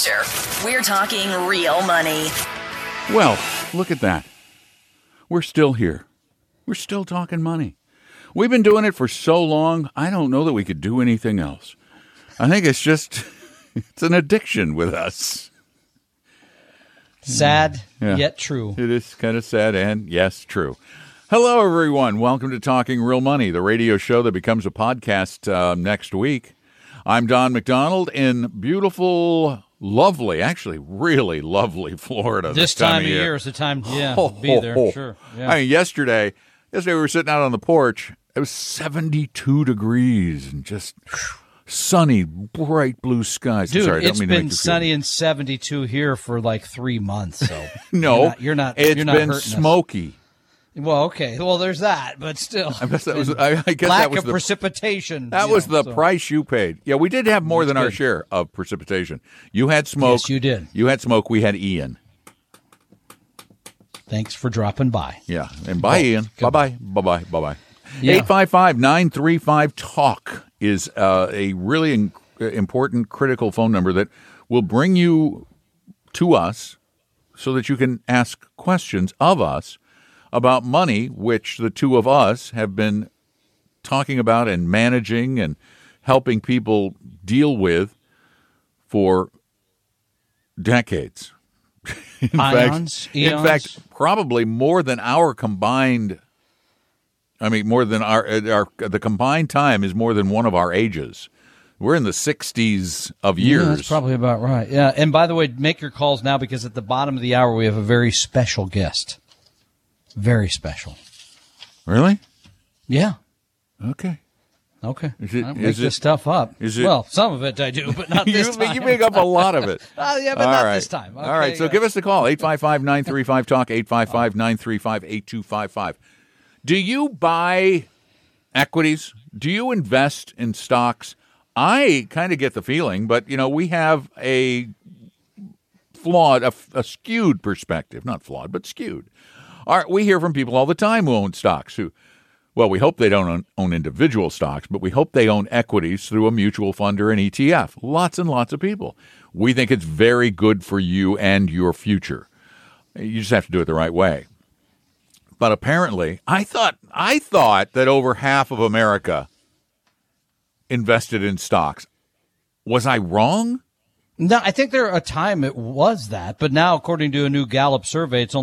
investor. We're talking real money. Well, look at that. We're still here. We're still talking money. We've been doing it for so long, I don't know that we could do anything else. I think it's just, it's an addiction with us. Sad, yet true. It is kind of sad and, yes, true. Hello, everyone. Welcome to Talking Real Money, the radio show that becomes a podcast next week. I'm Don McDonald in beautiful, lovely, actually really lovely Florida. This time of year is the time, to be there, sure. Yeah. I mean, yesterday we were sitting out on the porch. It was 72 degrees and just sunny, bright blue skies. Dude, Sorry, it's been sunny and 72 here for like 3 months. So no, you're not. It's been smoky. Well, okay. Well, there's that, but still. I guess that was the precipitation. That was the price you paid. Yeah, we did have more than our share of precipitation. You had smoke. Yes, you did. You had smoke. We had Ian. Thanks for dropping by. Yeah, and bye, Ian. Bye-bye. Bye-bye. Bye-bye. Yeah. 855-935-TALK is a really important, critical phone number that will bring you to us so that you can ask questions of us about money, which the two of us have been talking about and managing and helping people deal with for decades. In fact, probably more than our combined. I mean, more than the combined time is more than one of our ages. We're in the 60s of years. Yeah, that's probably about right. Yeah, and by the way, make your calls now because at the bottom of the hour we have a very special guest. Very special. Really? Yeah. Okay. I don't make this stuff up. Well, some of it I do, but not this time. You make up a lot of it. Yeah, but not this time. Okay, all right, so give us a call, 855-935-TALK, 855-935-8255. Do you buy equities? Do you invest in stocks? I kind of get the feeling, but, we have a flawed, a skewed perspective. Not flawed, but skewed. We hear from people all the time who own stocks we hope they don't own individual stocks, but we hope they own equities through a mutual fund or an ETF. Lots and lots of people. We think it's very good for you and your future. You just have to do it the right way. But apparently, I thought that over half of America invested in stocks. Was I wrong? No, I think a time it was that, but now according to a new Gallup survey, it's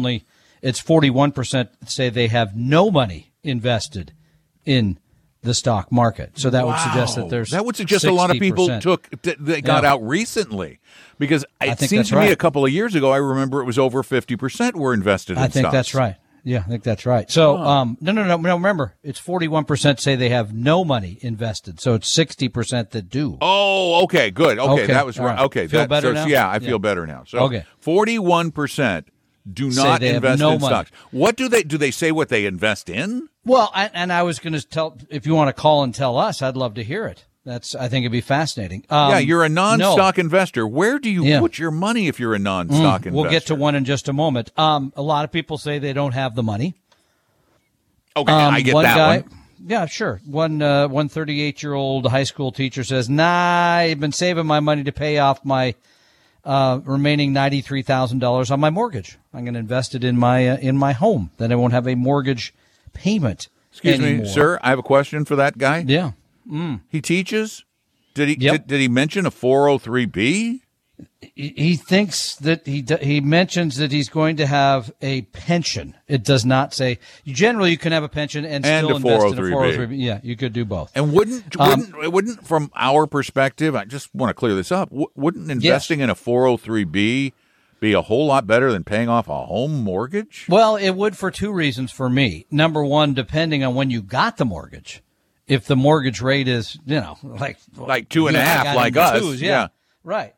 41% say they have no money invested in the stock market. So that would suggest that that would suggest 60%. A lot of people got out recently, because it seems to me a couple of years ago I remember it was over 50% were invested in stocks. I think that's right. Yeah, I think that's right. So no. Remember, it's 41% say they have no money invested. So it's 60% that do. Oh, okay, good. Okay, that was right. Right. Okay, feel better now? Yeah, I feel better now. So 41%. Do not invest in stocks. What do they say what they invest in? Well, I was going to tell, if you want to call and tell us, I'd love to hear it. I think it'd be fascinating. You're a non-stock investor. Where do you put your money if you're a non-stock investor? We'll get to one in just a moment. A lot of people say they don't have the money. Okay, I get that one. Yeah, sure. One 38-year-old high school teacher says, I've been saving my money to pay off my remaining $93,000 on my mortgage. I'm going to invest it in my home. Then I won't have a mortgage payment. Excuse me, sir. I have a question for that guy. Yeah. He teaches. Did he mention a 403B? He thinks that he mentions that he's going to have a pension. It does not say. Generally, you can have a pension and still invest in a 403B. Yeah, you could do both. And wouldn't from our perspective, I just want to clear this up, wouldn't investing in a 403B be a whole lot better than paying off a home mortgage? Well, it would for two reasons for me. Number one, depending on when you got the mortgage. If the mortgage rate is, like 2.5, like us. Twos, yeah. Right.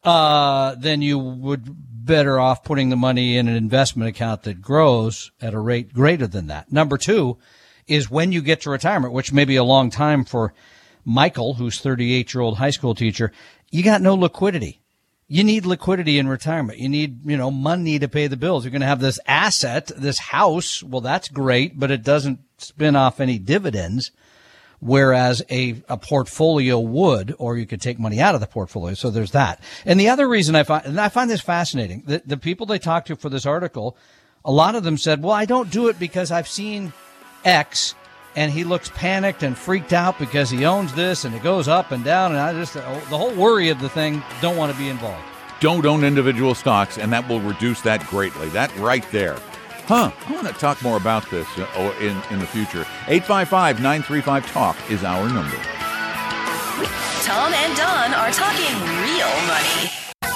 Then you would better off putting the money in an investment account that grows at a rate greater than that. Number two is when you get to retirement, which may be a long time for Michael, who's 38-year-old high school teacher, you got no liquidity. You need liquidity in retirement. You need, money to pay the bills. You're going to have this asset, this house. Well, that's great, but it doesn't spin off any dividends. whereas a portfolio would, or you could take money out of the portfolio. So there's that. And the other reason I find this fascinating, the people they talked to for this article, a lot of them said, well, I don't do it because I've seen X and he looks panicked and freaked out because he owns this and it goes up and down. And I just, the whole worry of the thing, don't want to be involved. Don't own individual stocks, and that will reduce that greatly. That right there. I want to talk more about this in the future. 855-935-TALK is our number. Tom and Don are talking real money.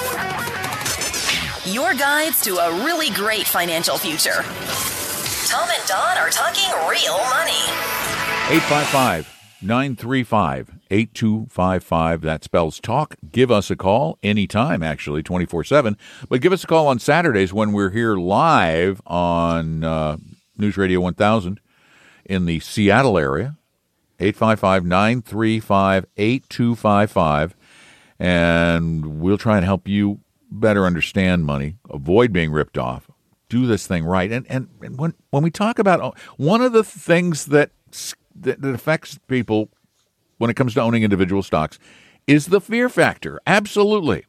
Your guides to a really great financial future. Tom and Don are talking real money. 855-935-8255. That spells talk. Give us a call anytime, actually, 24/7. But give us a call on Saturdays when we're here live on News Radio 1000 in the Seattle area. 855-935-8255. And we'll try and help you better understand money, avoid being ripped off, do this thing right. And when we talk about one of the things that affects people when it comes to owning individual stocks is the fear factor. Absolutely.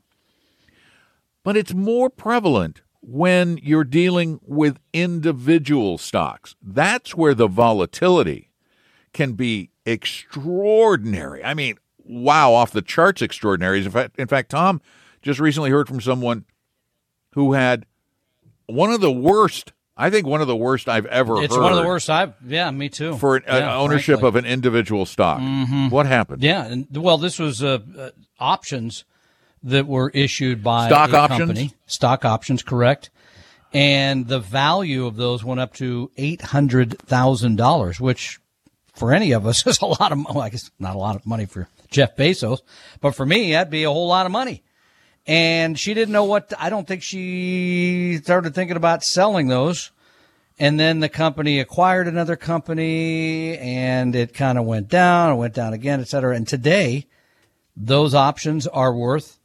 But it's more prevalent when you're dealing with individual stocks. That's where the volatility can be extraordinary. I mean, wow, off the charts extraordinary. In fact, Tom just recently heard from someone who had one of the worst I've ever heard. It's one of the worst me too. For ownership frankly. of an individual stock. Mm-hmm. What happened? Yeah, and well, this was options that were issued by stock a options? company. Stock options, correct. And the value of those went up to $800,000, which for any of us is a lot of money. Well, I guess not a lot of money for Jeff Bezos, but for me, that'd be a whole lot of money. And she didn't know I don't think she started thinking about selling those. And then the company acquired another company and it kind of went down again, et cetera. And today, those options are worth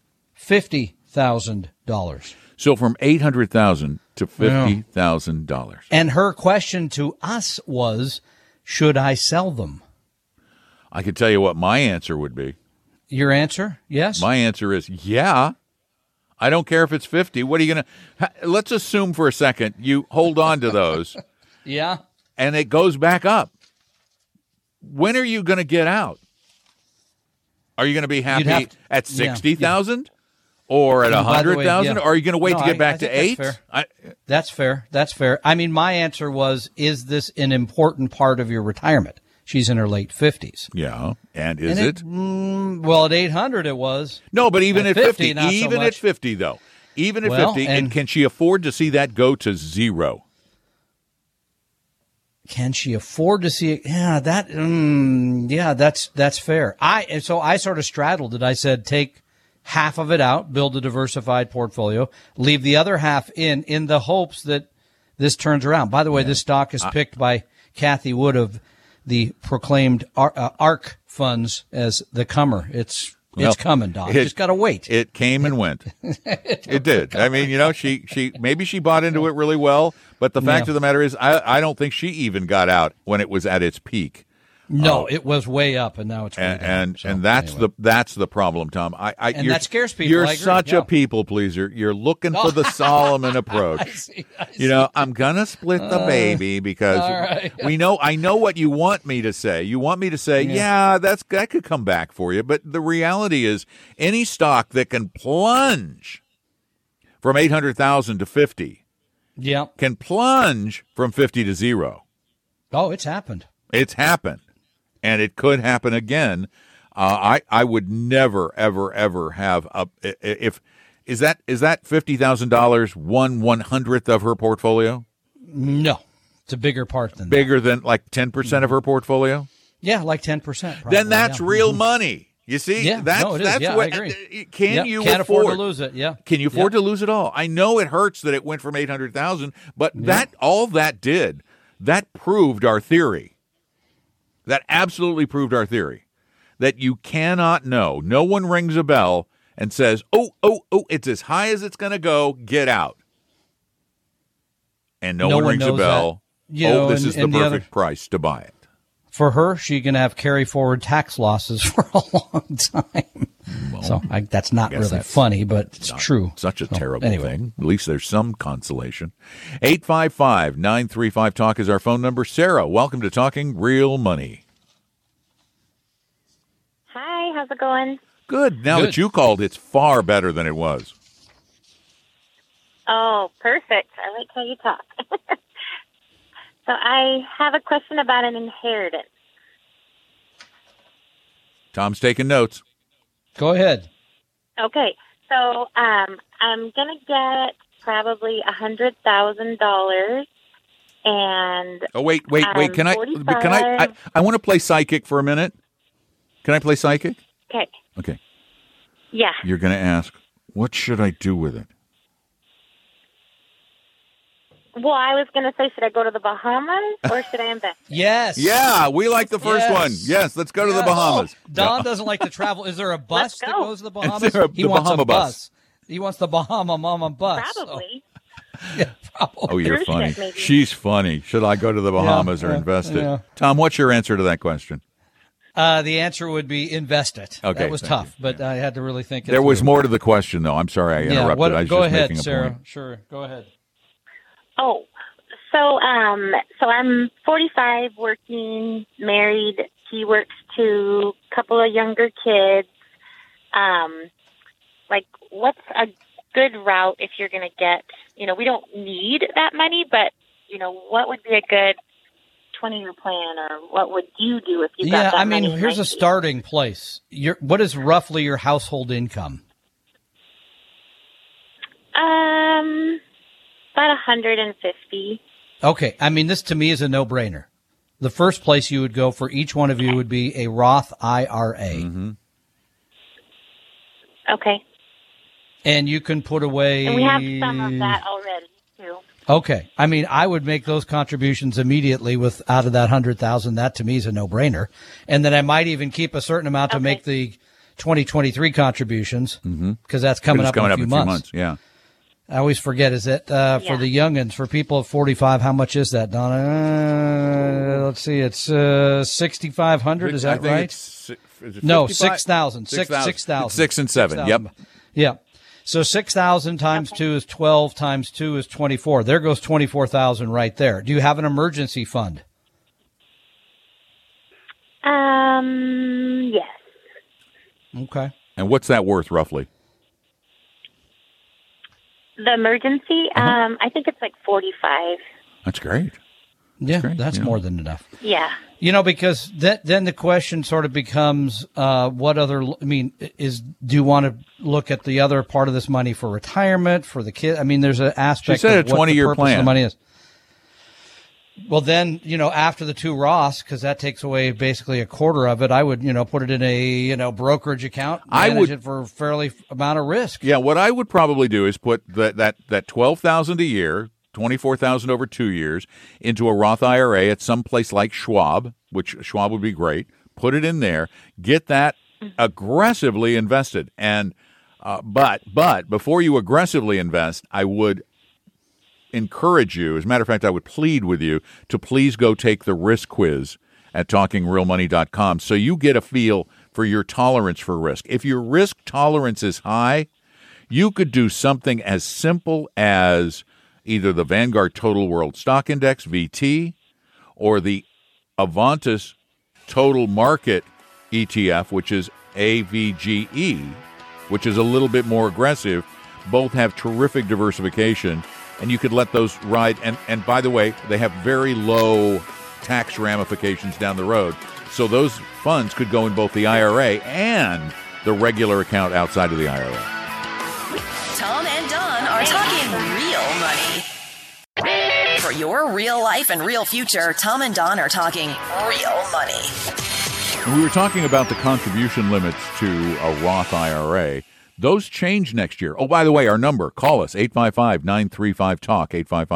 $50,000. So from $800,000 to $50,000. And her question to us was, should I sell them? I can tell you what my answer would be. Your answer? Yes? My answer is, yeah. I don't care if it's 50. What are you going to – let's assume for a second you hold on to those. Yeah. And it goes back up. When are you going to get out? Are you going to be happy at 60,000 or at 100,000? Or are you going to wait to get back to 8? That's fair. That's fair. I mean, my answer was, is this an important part of your retirement? She's in her late 50s. Yeah. And is it? Well, at 800 it was. No, but even at 50, not even so at 50 though. Even at 50, and can she afford to see that go to zero? Can she afford to see it? Yeah, that's fair. So I sort of straddled it. I said, take half of it out, build a diversified portfolio, leave the other half in the hopes that this turns around. By the way, this stock is picked by Kathy Wood of the proclaimed ARK funds as the comer. It's coming, Doc. Just got to wait. It came and went. It did. I mean, she maybe she bought into it really well, but the fact of the matter is, I don't think she even got out when it was at its peak. No, it was way up, and now it's way down. And that's the problem, Tom. And that scares people. You're such a people pleaser. You're looking for the Solomon approach. I see. I'm gonna split the baby because I know what you want me to say. You want me to say, that could come back for you. But the reality is, any stock that can plunge from 800,000 to 50, can plunge from 50 to 0. Oh, it's happened. It's happened. And it could happen again. I would never, ever, ever have is that $50,000 1/100th of her portfolio? No, it's a bigger part than bigger than like 10% of her portfolio. Yeah, like 10%. Then that's real money. You see, that's what. I agree. Can't afford to lose it? Yeah. Can you afford to lose it all? I know it hurts that it went from 800,000, but that proved our theory. That absolutely proved our theory that you cannot know. No one rings a bell and says, oh, it's as high as it's going to go. Get out. And no one rings a bell. This is the perfect price to buy it. For her, she's going to have carry forward tax losses for a long time. Well, that's not really funny, but it's true. Such a terrible thing. At least there's some consolation. 855-935-TALK is our phone number. Sarah, welcome to Talking Real Money. Hi, how's it going? Good. Now that you called, it's far better than it was. Oh, perfect. I like how you talk. So I have a question about an inheritance. Tom's taking notes. Go ahead. Okay, so I'm gonna get probably $100,000, and oh wait. Can I want to play psychic for a minute. Can I play psychic? Okay. Yeah. You're going to ask, what should I do with it? Well, I was going to say, should I go to the Bahamas or should I invest? Yes. Yeah, we like the first one. Yes, let's go to the Bahamas. Don doesn't like to travel. Is there a bus that goes to the Bahamas? Is there He wants Bahama a bus. He wants the Bahama Mama bus. Probably. Yeah, probably. Oh, you're Cruise funny. ship, maybe. She's funny. Should I go to the Bahamas or invest it? Yeah. Tom, what's your answer to that question? The answer would be invest it. Okay, that was tough, but I had to really think. There was more to the question, though. I'm sorry I interrupted. I was go just ahead, making a Sarah. point. Sure, go ahead. Oh, so I'm 45, working, married. He works to a couple of younger kids. Like, what's a good route if you're going to get? We don't need that money, but what would be a good 20-year plan, or what would you do if you got that money? Here's a starting place. What is roughly your household income? About 150. Okay, this to me is a no-brainer. The first place you would go for each one of you would be a Roth IRA. Mm-hmm. Okay. And you can put away... And we have some of that already, too. Okay. I would make those contributions immediately out of that 100,000. That to me is a no-brainer. And then I might even keep a certain amount to make the 2023 contributions, because that's coming up in a few months. Yeah. I always forget, is it for the youngins, for people at 45, how much is that, Donna? Let's see, it's 6,500, is that right? No, 6,000. 6,000. 6 and 7, yep. Yeah. So 6,000 times 2 is 12, times 2 is 24. There goes 24,000 right there. Do you have an emergency fund? Yes. Okay. And what's that worth, roughly? The emergency, I think it's like 45. That's great. That's more than enough. Yeah. Because then the question sort of becomes, what other, do you want to look at the other part of this money for retirement, for the kid? There's an aspect of what the purpose of the money is. Well, then, after the two Roths, because that takes away basically a quarter of it, I would, put it in a, brokerage account, manage it for a fairly amount of risk. Yeah, what I would probably do is put that $12,000 a year, $24,000 over 2 years, into a Roth IRA at some place like Schwab, which Schwab would be great. Put it in there, get that aggressively invested, and but before you aggressively invest, I would encourage you, as a matter of fact, I would plead with you to please go take the risk quiz at talkingrealmoney.com so you get a feel for your tolerance for risk. If your risk tolerance is high, you could do something as simple as either the Vanguard Total World Stock Index, VT, or the Avantis Total Market ETF, which is AVGE, which is a little bit more aggressive. Both have terrific diversification, and you could let those ride. And by the way, they have very low tax ramifications down the road. So those funds could go in both the IRA and the regular account outside of the IRA. Tom and Don are talking real money. For your real life and real future, Tom and Don are talking real money. And we were talking about the contribution limits to a Roth IRA. Those change next year. Oh, by the way, our number, call us, 855-935-TALK,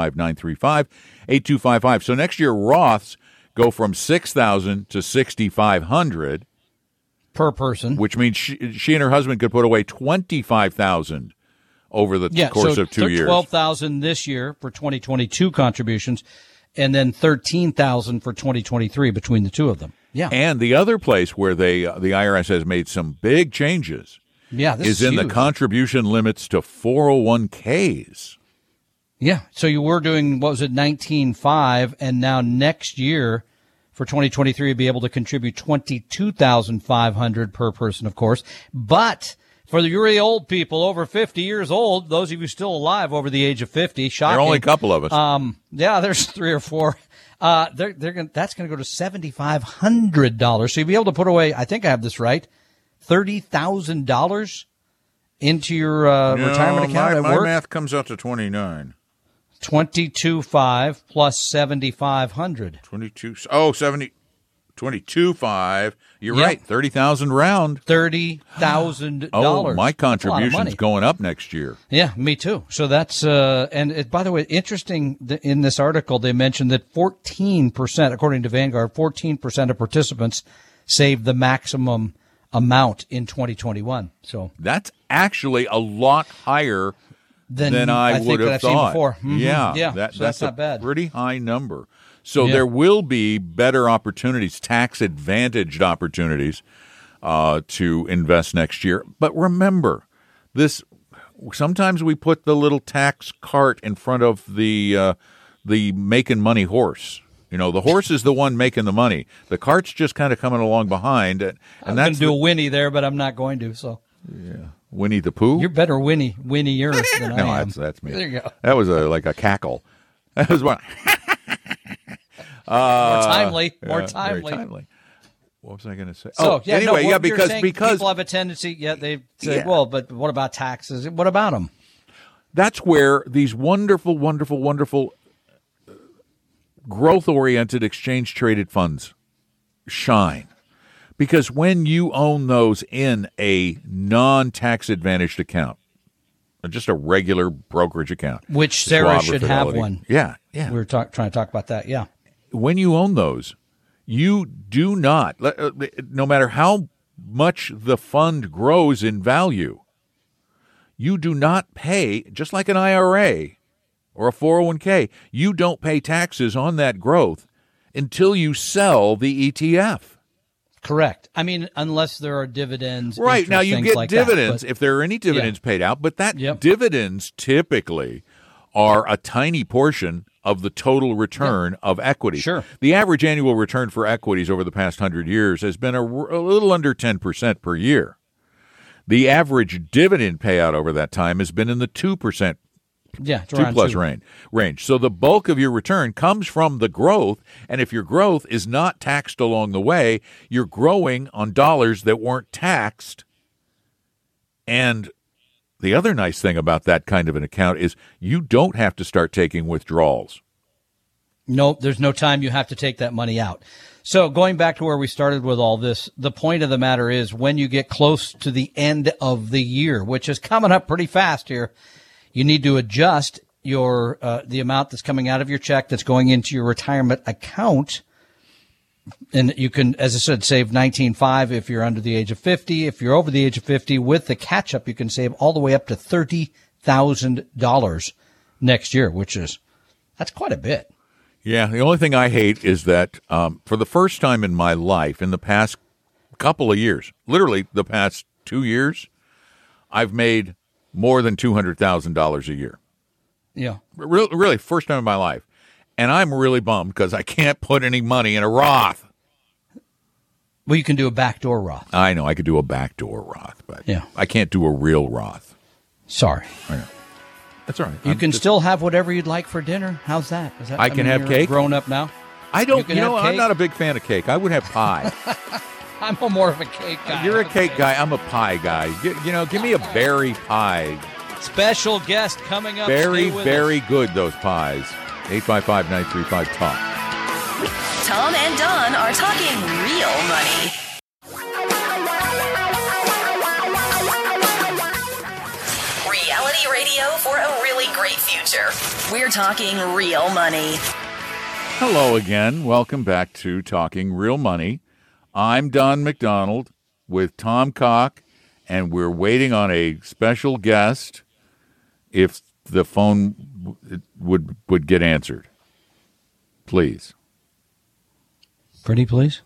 855-935-8255. So next year, Roths go from $6,000 to $6,500 per person, which means she and her husband could put away $25,000 over the course of 2 years. $12,000 this year for 2022 contributions, and then $13,000 for 2023 between the two of them. Yeah. And the other place where the IRS has made some big changes this is in huge. the contribution limits to 401ks. Yeah. So you were doing, what was it, 19.5, and now next year for 2023 you'll be able to contribute $22,500 per person, of course. But for the really old people over 50 years old, those of you still alive over the age of 50, shocking. There are only a couple of us. There's 3 or 4. That's going to go to $7,500. So you'll be able to put away, I think I have this right, $30,000 into your retirement account at my work. math comes out to 29. 22.5 plus 7,500. 22.5. You're Yep. right. 30,000 round. $30,000. Oh, my That's a lot of contribution's money. going up next year. Yeah, me too. So that's by the way, interesting. In this article, they mentioned that 14%, according to Vanguard, 14% of participants saved the maximum amount in 2021. So That's actually a lot higher than I think would that have I've seen thought. before. Mhm. Yeah, So that's not bad. Pretty high number. So Yeah. there will be better opportunities, tax advantaged opportunities to invest next year. But remember, this sometimes we put the little tax cart in front of the making money horse. You know, the horse is the one making the money. The cart's just kind of coming along behind, and I'm going that's to do a Winnie there, but I'm not going to. So Winnie the Pooh. you're better Winnie-er than I No, am. that's me. There you go. That was like a cackle. That was one. More timely. Very timely. What was I going to say? So, anyway, you're because saying people have a tendency. Yeah, they say, Yeah. well, but what about taxes? What about them? that's where these wonderful, wonderful, wonderful growth-oriented exchange-traded funds shine. Because when you own those in a non-tax advantaged account, just a regular brokerage account, Which Sarah Schwab or should have Fidelity. one. Yeah. We were trying to talk about that. Yeah. When you own those, you do not, no matter how much the fund grows in value, you do not pay, just like an IRA or a 401k, you don't pay taxes on that growth until you sell the ETF. Correct. I mean, unless there are dividends. Right. interest, Now, you things get like dividends that, if there are any dividends paid out, but that Yep. dividends typically are a tiny portion of the total return of equities. Sure. The average annual return for equities over the past 100 years has been a little under 10% per year. The average dividend payout over that time has been in the 2%. it's 2 around plus 2. range. So the bulk of your return comes from the growth, and if your growth is not taxed along the way, you're growing on dollars that weren't taxed. And the other nice thing about that kind of an account is you don't have to start taking withdrawals. Nope, there's no time you have to take that money out. So going back to where we started with all this, the point of the matter is when you get close to the end of the year, which is coming up pretty fast here, you need to adjust your the amount that's coming out of your check that's going into your retirement account. And you can, as I said, save $19,500 if you're under the age of 50. If you're over the age of 50, with the catch-up, you can save all the way up to $30,000 next year, that's quite a bit. Yeah, the only thing I hate is that for the first time in my life, in the past couple of years, literally the past 2 years, I've made more than $200,000 a year. Yeah. Really, first time in my life. And I'm really bummed because I can't put any money in a Roth. Well, you can do a backdoor Roth. I know I could do a backdoor Roth, but Yeah. I can't do a real Roth. Sorry. I know. That's all right. You can still have whatever you'd like for dinner. How's that? I can have you're cake? Grown up now. I don't. can You know, have I'm cake? not a big fan of cake. I would have pie. I'm more of a cake guy. You're a cake guy. I'm a pie guy. Give me a berry pie. Special guest coming up. Very, Stay with very us. good. Those pies. 855-935-TALK. Tom and Don are talking real money. Reality radio for a really great future. We're talking real money. Hello again. Welcome back to Talking Real Money. I'm Don McDonald with Tom Cock, and we're waiting on a special guest if the phone would get answered. Please. Pretty please?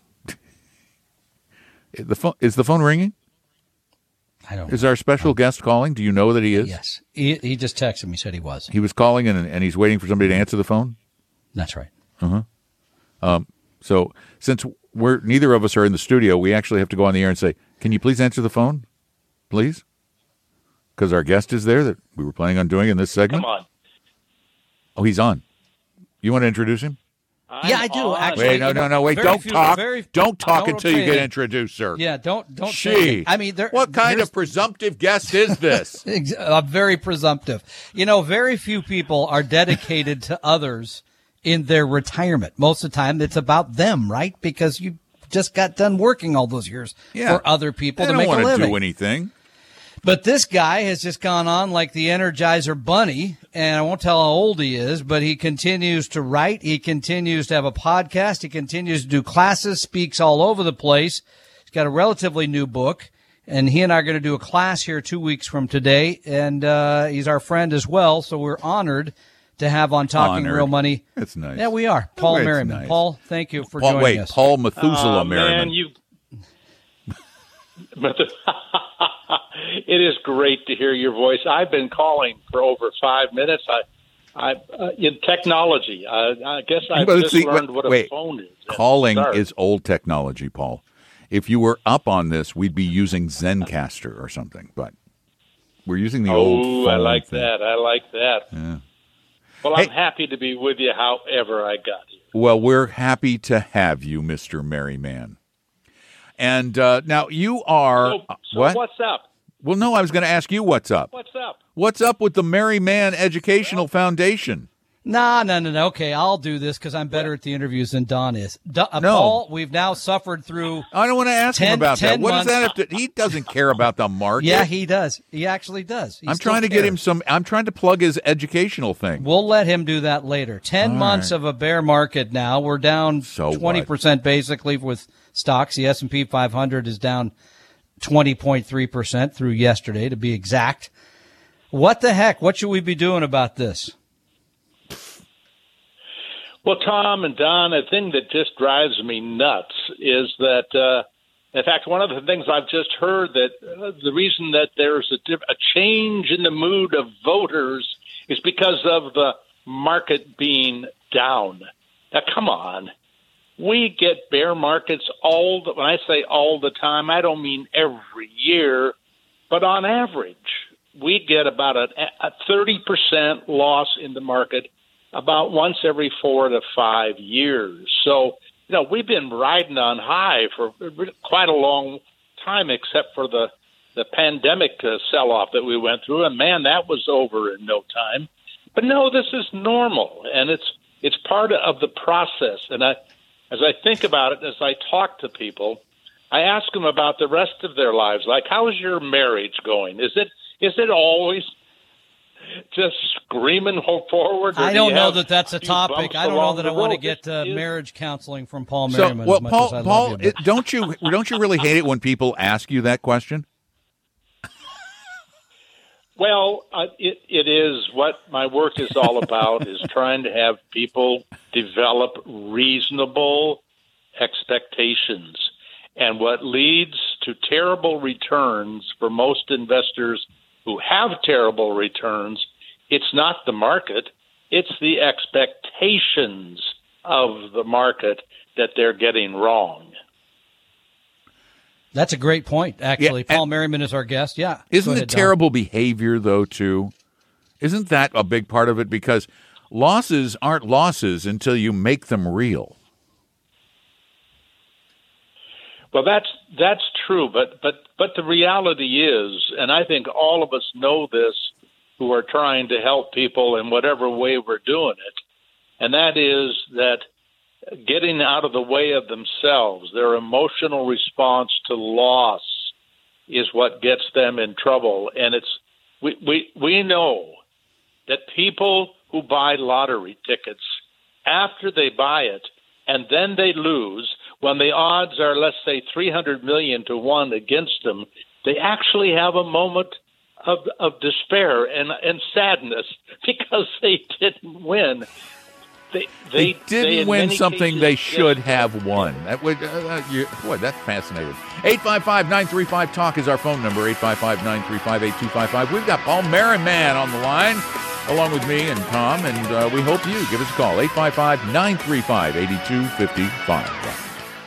Is the phone ringing? I don't know. Is our special guest calling? Do you know that he is? Yes. He just texted me, said he was. He was calling and he's waiting for somebody to answer the phone? That's right. So since neither of us are in the studio, we actually have to go on the air and say, can you please answer the phone? Please? Because our guest is there that we were planning on doing in this segment. Come on. Oh, he's on. You want to introduce him? Yeah, I do. Actually, Wait, no. Wait, don't talk. Don't talk until you get it. introduced, sir. Yeah, don't. Gee, I mean, what kind of presumptive guest is this? I'm very presumptive. Very few people are dedicated to others in their retirement. Most of the time, it's about them, right? Because you just got done working all those years for other people to make a living. They don't want to do anything. But this guy has just gone on like the Energizer Bunny, and I won't tell how old he is, but he continues to write. He continues to have a podcast. He continues to do classes, speaks all over the place. He's got a relatively new book, and he and I are going to do a class here 2 weeks from today, and he's our friend as well, so we're honored to have on Talking Real Money. That's nice. Yeah, we are. Paul It's Merriman. nice. Paul, thank you for joining us. Paul Methuselah Merriman. It is great to hear your voice. I've been calling for over 5 minutes. In technology, I guess I've learned what a phone is. Calling is old technology, Paul. If you were up on this, we'd be using Zencaster or something, but we're using the old phone. I like thing. that. I like that. Yeah. Well, I'm happy to be with you however I got here. Well, we're happy to have you, Mr. Merryman. And now you are... So what? What's up? Well, no, I was going to ask you what's up. What's up? What's up with the Merryman Educational Foundation? No. Okay, I'll do this because I'm better at the interviews than Don is. No. Paul, we've now suffered through... I don't want to ask him about that. What does months. that have to... He doesn't care about the market. Yeah, he does. He actually does. I'm trying to get him some... I'm trying to plug his educational thing. We'll let him do that later. 10 months of a bear market now. We're down 20% basically with stocks. The S&P 500 is down 20.3% through yesterday, to be exact. What the heck? What should we be doing about this? Well, Tom and Don, a thing that just drives me nuts is that, in fact, one of the things I've just heard that the reason that there's a change in the mood of voters is because of the market being down. Now, come on. We get bear markets when I say all the time, I don't mean every year, but on average, we get about a 30% loss in the market about once every 4 to 5 years. So, we've been riding on high for quite a long time, except for the pandemic sell-off that we went through. And man, that was over in no time. But no, this is normal, and it's part of the process. And as I think about it, as I talk to people, I ask them about the rest of their lives. Like, how's your marriage going? Is it always just screaming forward? I don't know that that's a topic. I don't know that I want to get marriage counseling from Paul Merriman as much as I love you. Don't you really hate it when people ask you that question? Well, it is what my work is all about, is trying to have people develop reasonable expectations. And what leads to terrible returns for most investors who have terrible returns, it's not the market, it's the expectations of the market that they're getting wrong. That's a great point, actually. Yeah, Paul Merriman is our guest. Yeah. Isn't it terrible behavior, though, too? Isn't that a big part of it? Because losses aren't losses until you make them real. Well, that's true, but the reality is, and I think all of us know this who are trying to help people in whatever way we're doing it, and that is that getting out of the way of themselves, their emotional response to loss, is what gets them in trouble. And we know that people who buy lottery tickets, after they buy it and then they lose, when the odds are, let's say, 300 million to 1 against them, they actually have a moment of despair and sadness because they didn't win. They didn't in win many something cases, they should yes. have won. That would, boy, that's fascinating. 855-935-TALK is our phone number, 855-935-8255. We've got Paul Merriman on the line, along with me and Tom, and we hope you give us a call, 855-935-8255.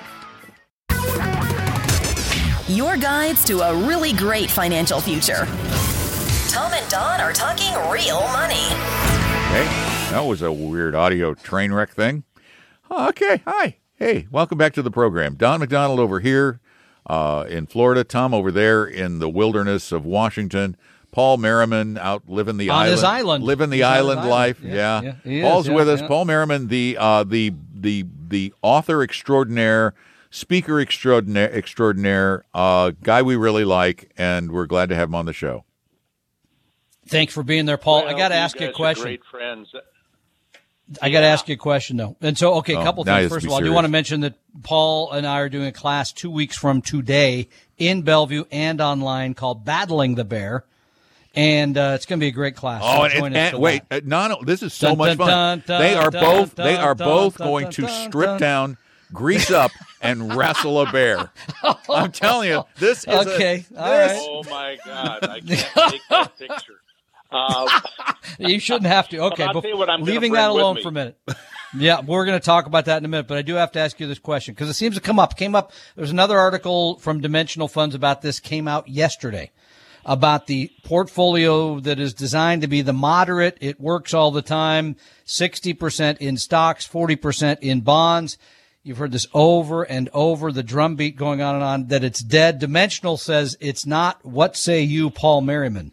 Your guides to a really great financial future. Tom and Don are talking real money. Okay, that was a weird audio train wreck thing. Okay, hi. Hey, welcome back to the program. Don McDonald over here in Florida. Tom over there in the wilderness of Washington. Paul Merriman out living the on island. his island. Living the He's on his island life. Yeah. He is, Paul's with us. yeah. Paul Merriman, the author extraordinaire, speaker extraordinaire, guy we really like, and we're glad to have him on the show. Thanks for being there, Paul. Well, I got to ask you a guys are question. Great friends. I got to ask you a question, though. And so, okay, a couple now you things. have to First be of all, I do serious. want to mention that Paul and I are doing a class 2 weeks from today in Bellevue and online called Battling the Bear. And it's going to be a great class. Oh, So join us and for wait, that. no, this is so Dun, much dun, fun. dun, They are dun, both dun, they are dun, both dun, going dun, to dun, strip dun. down, grease up, and wrestle a bear. I'm telling you, this is Okay, all right. Oh my God, I can't take that picture. You shouldn't have to. Okay, I'll tell you what I'm gonna leaving bring that with alone me. for a minute. Yeah, we're going to talk about that in a minute, but I do have to ask you this question because it seems to came up. There's another article from Dimensional Funds about this came out yesterday about the portfolio that is designed to be the moderate. It works all the time. 60% in stocks, 40% in bonds. You've heard this over and over, the drumbeat going on and on, that it's dead. Dimensional says it's not. What say you, Paul Merriman?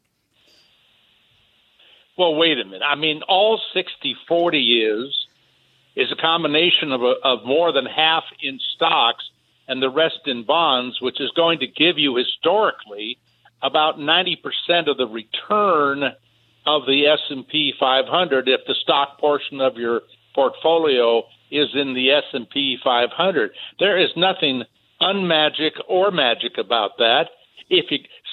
Well, wait a minute. I mean, all 60-40 is a combination of more than half in stocks and the rest in bonds, which is going to give you historically about 90% of the return of the S&P 500 if the stock portion of your portfolio is in the S&P 500. There is nothing unmagic or magic about that. If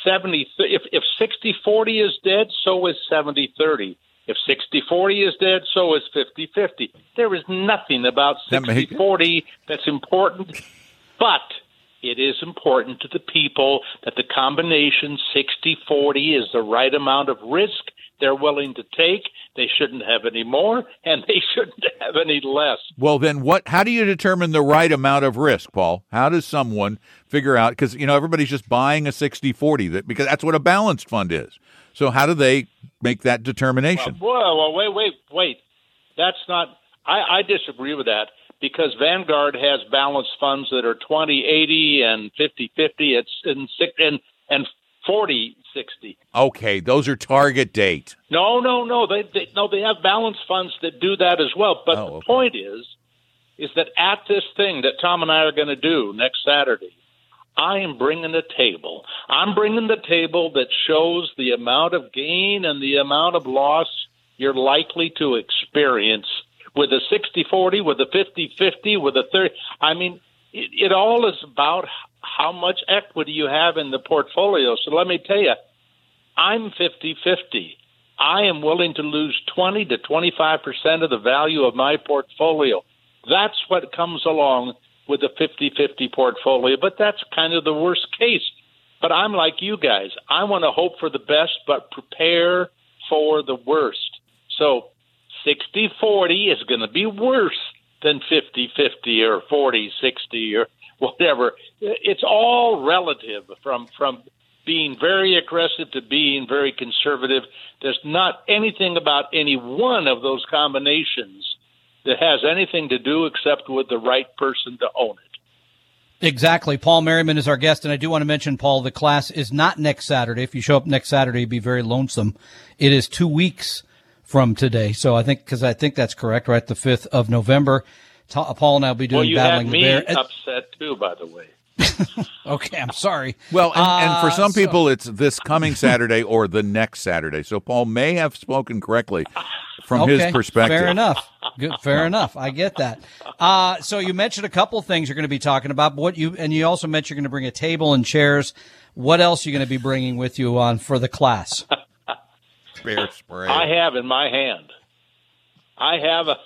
60-40 is dead, so is 70-30. If 60-40 is dead, so is 50-50. There is nothing about 60-40 that's important, but it is important to the people that the combination 60-40 is the right amount of risk they're willing to take. They shouldn't have any more, and they shouldn't have any less. Well, then how do you determine the right amount of risk, Paul? How does someone figure out, because, everybody's just buying a 60-40, because that's what a balanced fund is. So how do they make that determination? Well, wait. That's not, I disagree with that because Vanguard has balanced funds that are 20-80 and 50-50 and 40-60. Okay, those are target date. No. They have balanced funds that do that as well. But the point is that at this thing that Tom and I are going to do next Saturday, I am bringing a table. I'm bringing the table that shows the amount of gain and the amount of loss you're likely to experience with a 60-40, with a 50-50, with a 30. I mean, it all is about how much equity you have in the portfolio. So let me tell you, I'm 50-50. I am willing to lose 20 to 25% of the value of my portfolio. That's what comes along with a 50-50 portfolio, but that's kind of the worst case. But I'm like you guys. I want to hope for the best, but prepare for the worst. So 60-40 is going to be worse than 50-50 or 40-60 or whatever. It's all relative from being very aggressive to being very conservative. There's not anything about any one of those combinations that has anything to do except with the right person to own it. Exactly. Paul Merriman is our guest, and I do want to mention, Paul, the class is not next Saturday. If you show up next Saturday, you'd be very lonesome. It is 2 weeks from today. So I think that's correct, right? The 5th of November. Paul and I will be doing Battling the Bear. Well, you had me upset too, by the way. Okay, I'm sorry. Well, and for some people, it's this coming Saturday or the next Saturday. So Paul may have spoken correctly from his perspective. Fair enough. Good. Fair enough. I get that. So you mentioned a couple things you're going to be talking about. You also mentioned you're going to bring a table and chairs. What else are you going to be bringing with you on for the class? Bear spray. I have in my hand I have a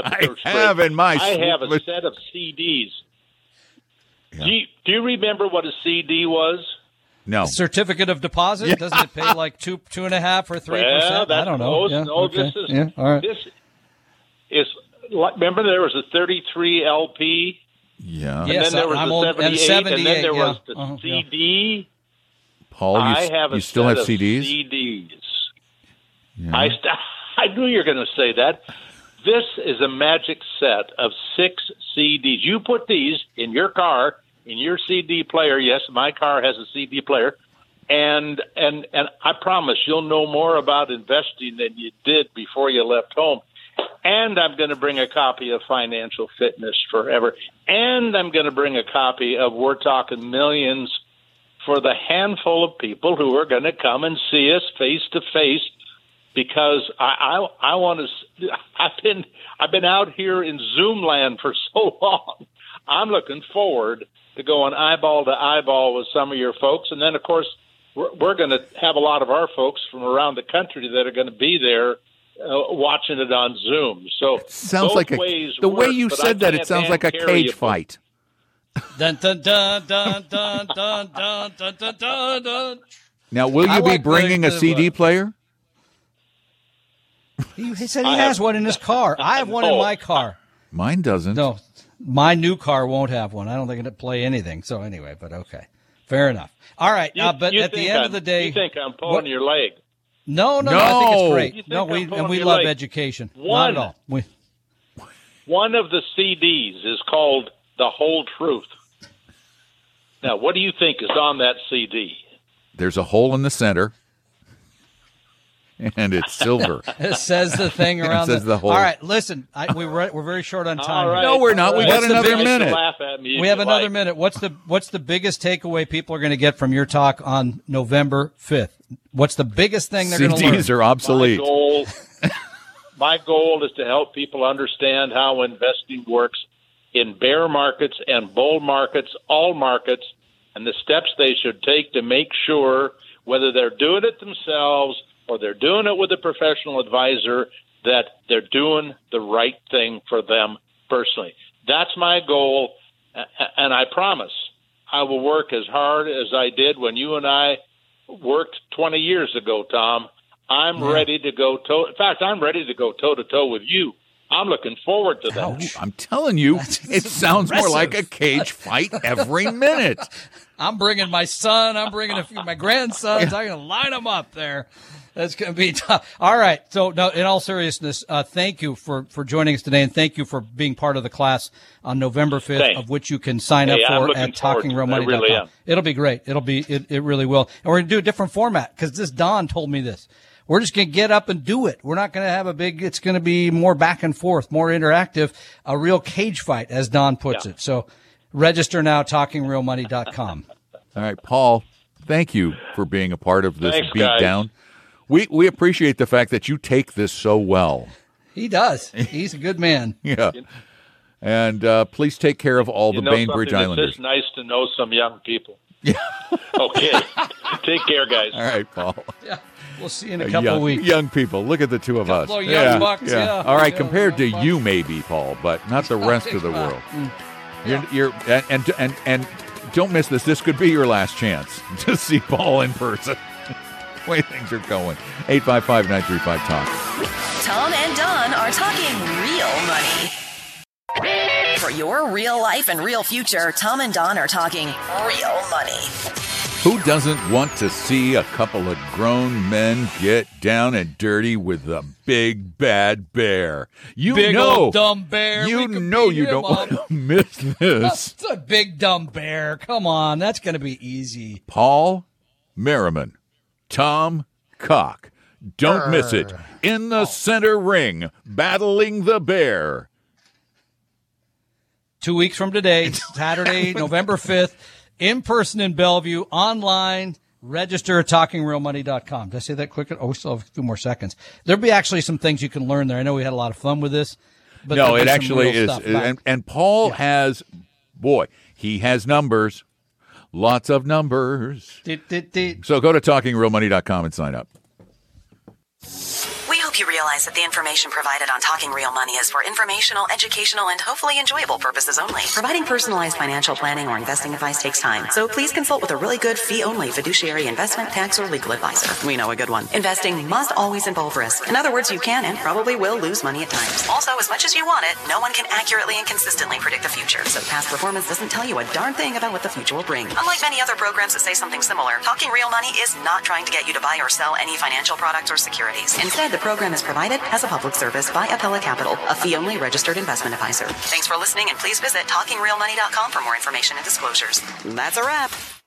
set of CDs. Yeah. Do you remember what a CD was? No. Certificate of deposit? Yeah. Doesn't it pay like 2.5% or 3%? Well, I don't know. This is all right. This is. Remember, there was a 33 LP. Yeah. And yes, then there was the 78, and then there was the CD. Paul, you still have CDs? CDs. Yeah. I knew you were going to say that. This is a magic set of 6 CDs. You put these in your car, in your CD player. Yes, my car has a CD player. And I promise you'll know more about investing than you did before you left home. And I'm going to bring a copy of Financial Fitness Forever. And I'm going to bring a copy of We're Talking Millions for the handful of people who are going to come and see us face to face. Because I want to. I've been out here in Zoom land for so long. I'm looking forward to going eyeball to eyeball with some of your folks, and then of course we're going to have a lot of our folks from around the country that are going to be there watching it on Zoom. So it sounds like the way you said that, it sounds like a cage fight. Dun, dun, dun, dun, dun, dun, dun, dun, dun, dun, dun. Now, will you be bringing a CD player? He said he has one in his car. I have one in my car. Mine doesn't. No, my new car won't have one. I don't think it'll play anything. So anyway, but okay. Fair enough. All right. But at the end of the day. You think I'm pulling your leg? No, I think it's great. No, we love education. Not at all. One of the CDs is called The Whole Truth. Now, what do you think is on that CD? There's a hole in the center. And it's silver. It says the thing around the hole. All right, listen, we're very short on time. Right. No, we're not. We got another minute. We have another minute. What's the biggest takeaway people are going to get from your talk on November 5th? What's the biggest thing they're going to learn? CDs are obsolete. My goal is to help people understand how investing works in bear markets and bull markets, all markets, and the steps they should take to make sure, whether they're doing it themselves or they're doing it with a professional advisor, that they're doing the right thing for them personally. That's my goal, and I promise I will work as hard as I did when you and I worked 20 years ago, Tom. I'm ready to go in fact, I'm ready to go toe-to-toe with you. I'm looking forward to that. Ouch. I'm telling you, it sounds more like a cage fight every minute. I'm bringing my son. I'm bringing a few of my grandsons. I'm going to line them up there. That's going to be tough. All right. So, no, in all seriousness, thank you for joining us today, and thank you for being part of the class on November 5th, Thanks. Of which you can sign up for at TalkingRealMoney.com. Really It'll be great. It really will. And we're going to do a different format because Don told me this. We're just going to get up and do it. We're not going to have it's going to be more back and forth, more interactive, a real cage fight, as Don puts it. So register now, TalkingRealMoney.com. All right, Paul, thank you for being a part of this beatdown. We appreciate the fact that you take this so well. He does. He's a good man. Yeah. And please take care of all the Bainbridge Islanders. It's just nice to know some young people. Yeah. Okay. Take care, guys. All right, Paul. Yeah. We'll see you in a couple of weeks. Young people. Look at the two of us. Young bucks, yeah. All right, compared to you, maybe, Paul, but not the rest of the world. You're and don't miss this. This could be your last chance to see Paul in person. The way things are going. 855-935-TALK. Tom and Don are talking real money. For your real life and real future, Tom and Don are talking real money. Who doesn't want to see a couple of grown men get down and dirty with a big bad bear? Big old dumb bear. You know you don't want to miss this. That's a big dumb bear. Come on, that's going to be easy. Paul Merriman, Tom Cock. Don't miss it. In the center ring, battling the bear. 2 weeks from today, Saturday, November 5th. In person in Bellevue, online, register at TalkingRealMoney.com. Did I say that quicker? Oh, we still have a few more seconds. There'll be actually some things you can learn there. I know we had a lot of fun with this. But no, it actually is. And Paul has, he has numbers. Lots of numbers. So go to TalkingRealMoney.com and sign up. We hope you realize advise that the information provided on Talking Real Money is for informational, educational, and hopefully enjoyable purposes only. Providing personalized financial planning or investing advice takes time, so please consult with a really good fee-only fiduciary investment, tax, or legal advisor. We know a good one. Investing must always involve risk. In other words, you can and probably will lose money at times. Also, as much as you want it, no one can accurately and consistently predict the future, so past performance doesn't tell you a darn thing about what the future will bring. Unlike many other programs that say something similar, Talking Real Money is not trying to get you to buy or sell any financial products or securities. Instead, the program is provided as a public service by Apella Capital, a fee-only registered investment advisor. Thanks for listening, and please visit TalkingRealMoney.com for more information and disclosures. That's a wrap.